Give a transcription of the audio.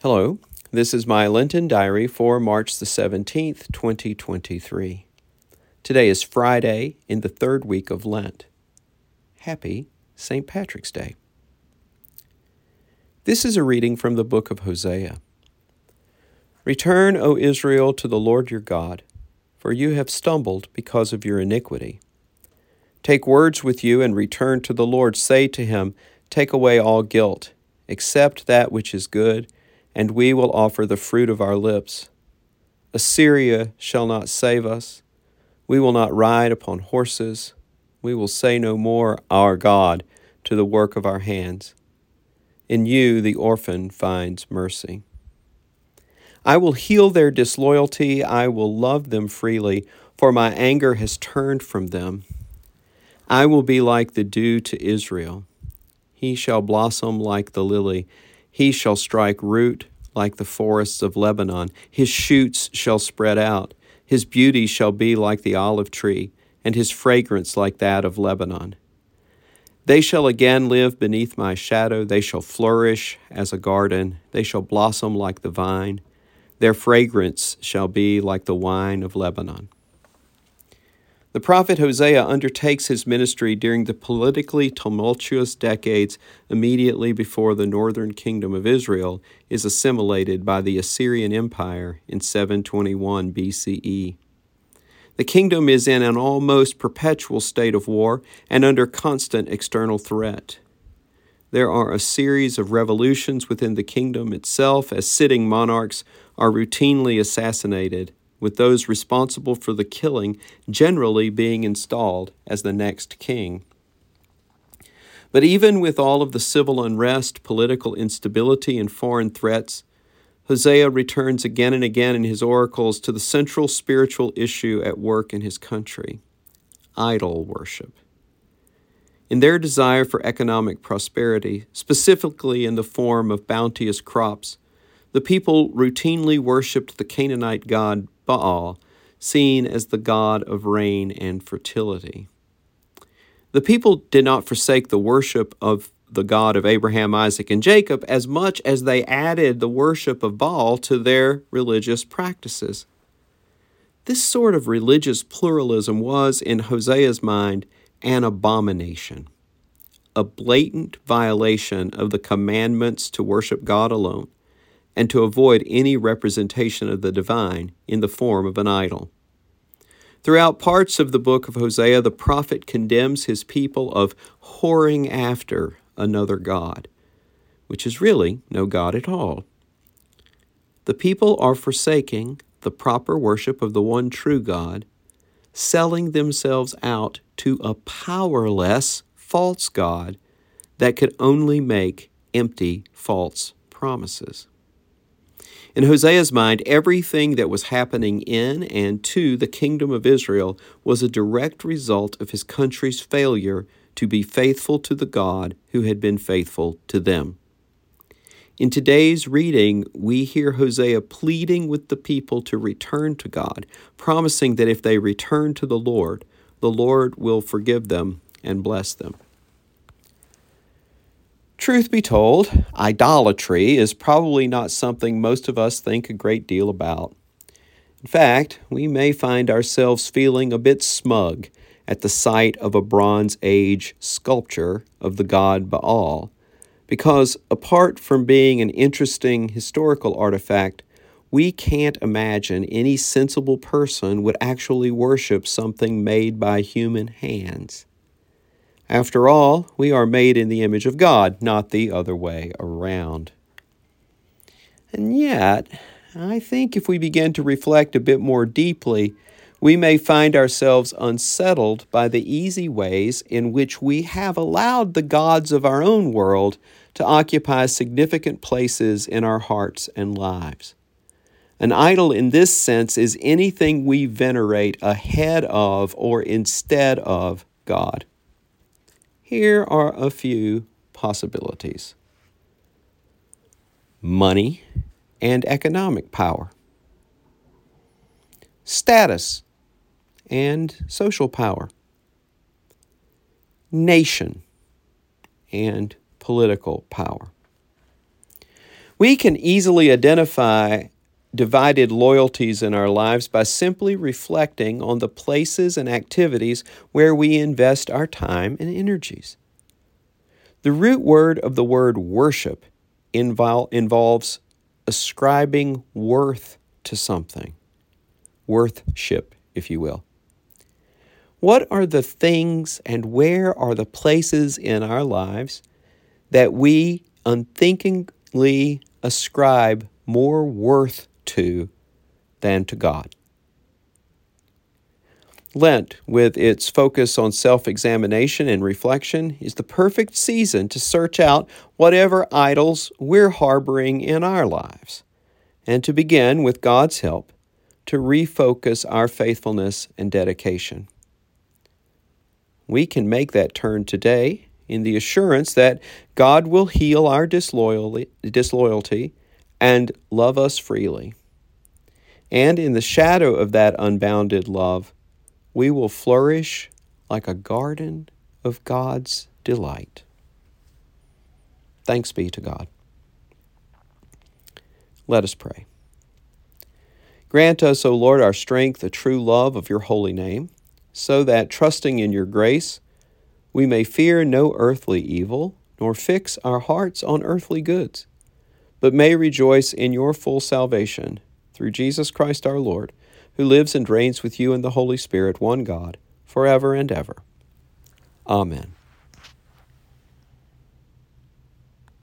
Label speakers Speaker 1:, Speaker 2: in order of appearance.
Speaker 1: Hello, this is my Lenten diary for March the 17th, 2023. Today is Friday in the third week of Lent. Happy St. Patrick's Day. This is a reading from the book of Hosea. Return, O Israel, to the Lord your God, for you have stumbled because of your iniquity. Take words with you and return to the Lord. Say to him, take away all guilt, accept that which is good, and we will offer the fruit of our lips. Assyria shall not save us. We will not ride upon horses. We will say no more, our God, to the work of our hands. In you the orphan finds mercy. I will heal their disloyalty. I will love them freely, for my anger has turned from them. I will be like the dew to Israel. He shall blossom like the lily. He shall strike root like the forests of Lebanon. His shoots shall spread out. His beauty shall be like the olive tree, and his fragrance like that of Lebanon. They shall again live beneath my shadow. They shall flourish as a garden. They shall blossom like the vine. Their fragrance shall be like the wine of Lebanon. The prophet Hosea undertakes his ministry during the politically tumultuous decades immediately before the northern kingdom of Israel is assimilated by the Assyrian Empire in 721 BCE. The kingdom is in an almost perpetual state of war and under constant external threat. There are a series of revolutions within the kingdom itself as sitting monarchs are routinely assassinated, with those responsible for the killing generally being installed as the next king. But even with all of the civil unrest, political instability, and foreign threats, Hosea returns again and again in his oracles to the central spiritual issue at work in his country: idol worship. In their desire for economic prosperity, specifically in the form of bounteous crops, the people routinely worshipped the Canaanite god Baal, seen as the god of rain and fertility. The people did not forsake the worship of the God of Abraham, Isaac, and Jacob as much as they added the worship of Baal to their religious practices. This sort of religious pluralism was, in Hosea's mind, an abomination, a blatant violation of the commandments to worship God alone, and to avoid any representation of the divine in the form of an idol. Throughout parts of the book of Hosea, the prophet condemns his people of whoring after another god, which is really no god at all. The people are forsaking the proper worship of the one true God, selling themselves out to a powerless false god that could only make empty false promises. In Hosea's mind, everything that was happening in and to the kingdom of Israel was a direct result of his country's failure to be faithful to the God who had been faithful to them. In today's reading, we hear Hosea pleading with the people to return to God, promising that if they return to the Lord will forgive them and bless them. Truth be told, idolatry is probably not something most of us think a great deal about. In fact, we may find ourselves feeling a bit smug at the sight of a Bronze Age sculpture of the god Baal, because apart from being an interesting historical artifact, we can't imagine any sensible person would actually worship something made by human hands. After all, we are made in the image of God, not the other way around. And yet, I think if we begin to reflect a bit more deeply, we may find ourselves unsettled by the easy ways in which we have allowed the gods of our own world to occupy significant places in our hearts and lives. An idol in this sense is anything we venerate ahead of or instead of God. Here are a few possibilities: money and economic power, status and social power, nation and political power. We can easily identify divided loyalties in our lives by simply reflecting on the places and activities where we invest our time and energies. The root word of the word worship involves ascribing worth to something. Worthship, if you will. What are the things and where are the places in our lives that we unthinkingly ascribe more worth to than to God? Lent, with its focus on self-examination and reflection, is the perfect season to search out whatever idols we're harboring in our lives, and to begin, with God's help, to refocus our faithfulness and dedication. We can make that turn today in the assurance that God will heal our disloyalty and love us freely. And in the shadow of that unbounded love, we will flourish like a garden of God's delight. Thanks be to God. Let us pray. Grant us, O Lord, our strength, a true love of your holy name, so that, trusting in your grace, we may fear no earthly evil, nor fix our hearts on earthly goods, but may rejoice in your full salvation, through Jesus Christ our Lord, who lives and reigns with you in the Holy Spirit, one God, forever and ever. Amen.